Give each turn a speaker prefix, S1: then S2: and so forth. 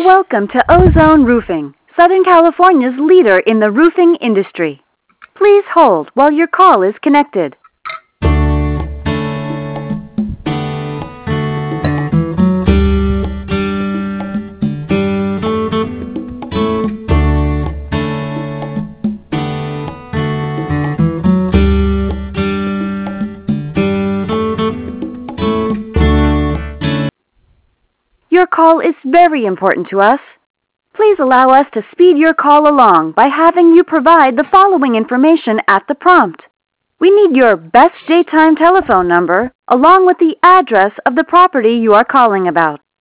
S1: Welcome to Ozone Roofing, Southern California's leader in the roofing industry. Please hold while your call is connected. Your call is very important to us. Please allow us to speed your call along by having you provide the following information at the prompt. We need your best daytime telephone number along with the address of the property you are calling about.